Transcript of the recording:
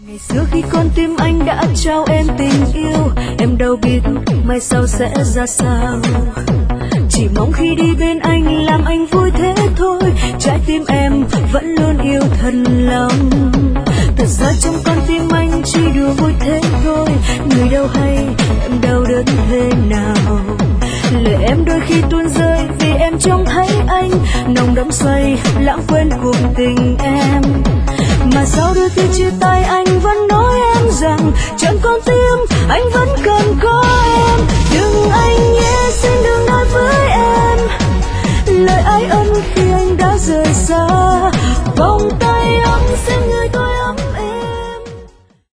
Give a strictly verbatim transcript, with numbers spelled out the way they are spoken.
Ngày xưa khi con tim anh đã trao em tình yêu, em đâu biết mai sau sẽ ra sao. Chỉ mong khi đi bên anh làm anh vui thế thôi, trái tim em vẫn luôn yêu thật lòng. Thật ra trong con tim anh chỉ đùa vui thế thôi, người đâu hay em đau đớn thế nào. Lời em đôi khi tuôn rơi vì em trông thấy anh nồng đắm say lãng quên cuộc tình em. Mà sau đôi khi chia tay anh vẫn nói em rằng chẳng con tim anh vẫn cần